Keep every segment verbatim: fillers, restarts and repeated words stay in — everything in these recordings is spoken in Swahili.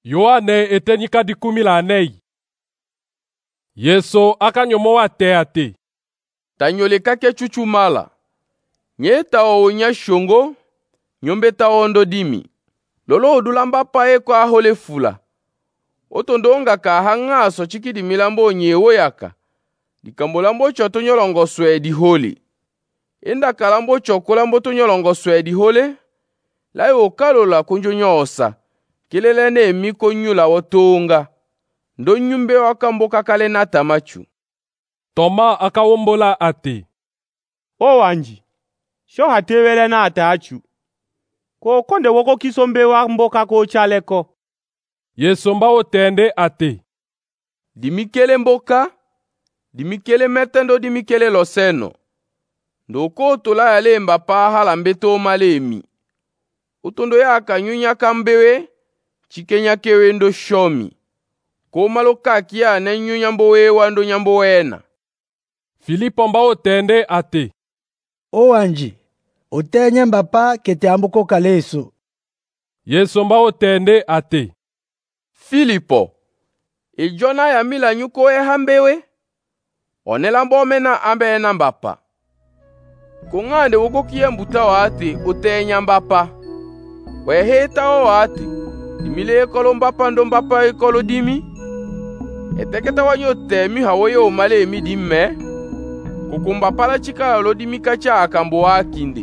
Yohane etenyika dikumi la anei. Yesu akanyomoa te ate. Tanyoleka ke chuchumala. Nye tao nya shongo, nyombe tao ndo dimi. Lolo odulamba pa eko ahole fula. Otondonga ka hanga so chiki di milambo nyewo yaka. Dikambo lambo choto nyolongo swe di holi. Enda kalambo chokolambo to nyolongo swe di hole. Lai okalola kunjo nyosa. Kilele ne miko nyula wotonga. Ndo nyumbe wakambo kakale na tamachu. Toma akawombola ate. O wanji, sho hatewele na atachu. Ko konde woko kisombe wa mboka ko chaleko. Yesu mba otende ate. Dimikele mboka, dimikele metendo dimikele loseno. Ndoko tola yale mba pa halambeto malemi. Utondo ya kanyunya kambewe, chikenya kewe ndo shomi. Ko maloka kia ne nyunyambo wewa ndo nyambo wena. Filipo mba otende ate. O wanji, otenye mbapa kete ambuko kaleso. Yesu mba otende ate. Filipo, ijona ya mila nyuko e hambewe. Onela mbomena ambe na mbapa. Kungande woko kia mbuta wate utenya mbapa. Weheta o wate. Dimile ekolo mbapa ndo mbapa ekolo dimi. Eteketa wanyo temi hawoye umale emi dimme. Kukumba pala chika lo dimi kacha akambo wakinde.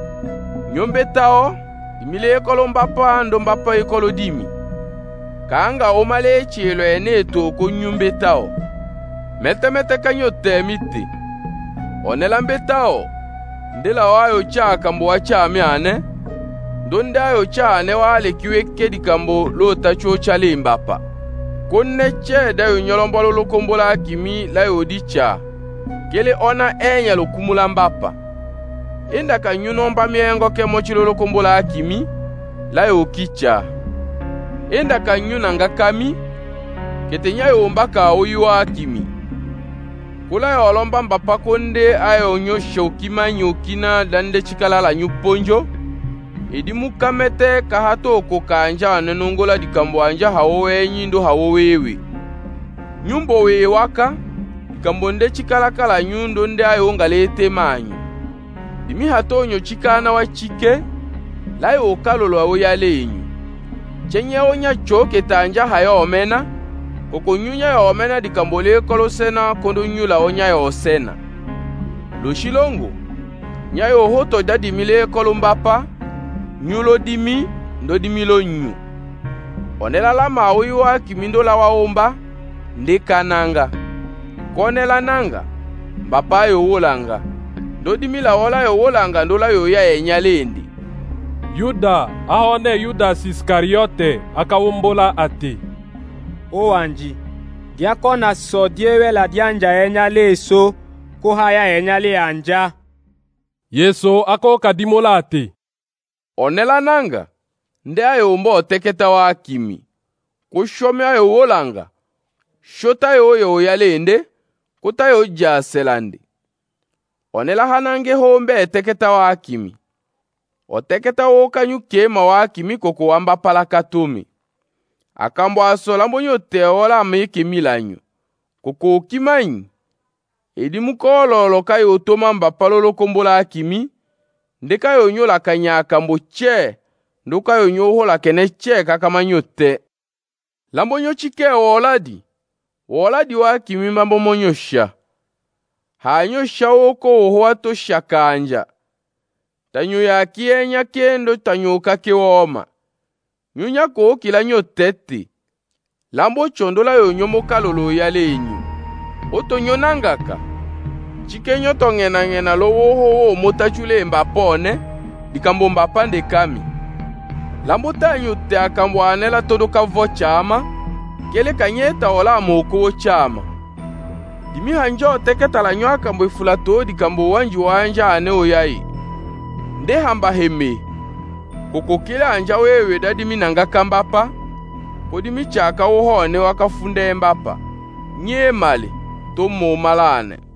Nyombe tao, dimile ekolo mbapa ndo mbapa ekolo dimi. Kaanga omale chelo ene toko nyumbe tao. Mete mete kanyo temite. Onelambe tao. Ndela wayo cha akambo wacha amiane. Donda yo cha ne wale kiwe kedi kambo lo tacho chale mbapa. Konne che da yo nyolombolo lo kombola kimi la yo dicha. Kele ona enya lo kumula mbapa. Enda ka nyunomba miengo ke mochilo lo kombola kimi la yo kicha. Enda ka nyunanga kami ketenya yo mbaka oyuwa kimi. Kula yo olomba mbapa konde ayo nyosho kima nyokina dande chikalala nyuponjo. Idi mukamete kahato ko kanja nenongola dikambo anja hawowe nyindo hawowewe. Nyumbo we waka dikambo nde chikalakala nyundo nde ayo ngalete manyu. Dimi hatonyo chikana wa chike layo okalolo wa yalenyu. Chenye onya choke tanja hayo omena koko nyunya ya omena dikambo le kolosena kondo nyula onya ya osena. Loshilongo nyayo hoto dadi mile kolombapa nyulo dimi ndo dimi lo nyu. Onela la mawiwa kimindo la waomba ndekananga. Konela nanga mbapa yo wolanga. Ndo dimi la wola yo wolanga ndo la yo ya enyalendi. Yuda ahone Yudas Iskariote akawombola ate. O wanji, diakona so diewe la dianja enyale so ko haya enyale anja. Yesu ako kadimola ate. Onela nanga, nde ayo mbo teketa wa kimi. Kushome ayo wolanga. Shota yo yo yalende, kuta yo jaselande. Onela hanange hombe teketa wa kimi. Oteketa woka nyukema wa kimi koko wamba pala katumi. Akambo asola mbonyo teola meke milanyo. Koko kimanyi. Edi mukololo kayo otoma mbapalolo kombola kimi. Ndeka yo nyola kanya akambo che, ndoka yo nyohola kene che kakamanyo te. Lambo nyo chike woladi, woladi wa kimi mambo monyo sha. Hanyo sha woko ohoa to shakanja. Tanyo ya kienya kendo tanyo kake woma. Nyunya ko kila nyo tete. Lambo chondola yo nyomo kalolo ya lenyu. Oto nyonangaka. Chikenyo tongena ngena lo woho motachule mbapone dikambo mbapande kami. Lambo tanyo te akambo anela todo kavo chama kele kanyeta ola moko chama. Dimi hanjo teketa la nyo akambo ifulato dikambo wanji wanja ane oyai. Nde hamba heme. Koko kile anja wewe dadimi nanga kambapa. Kodimi chaka woho ne wakafunde mbapa. Nye male to mo malane.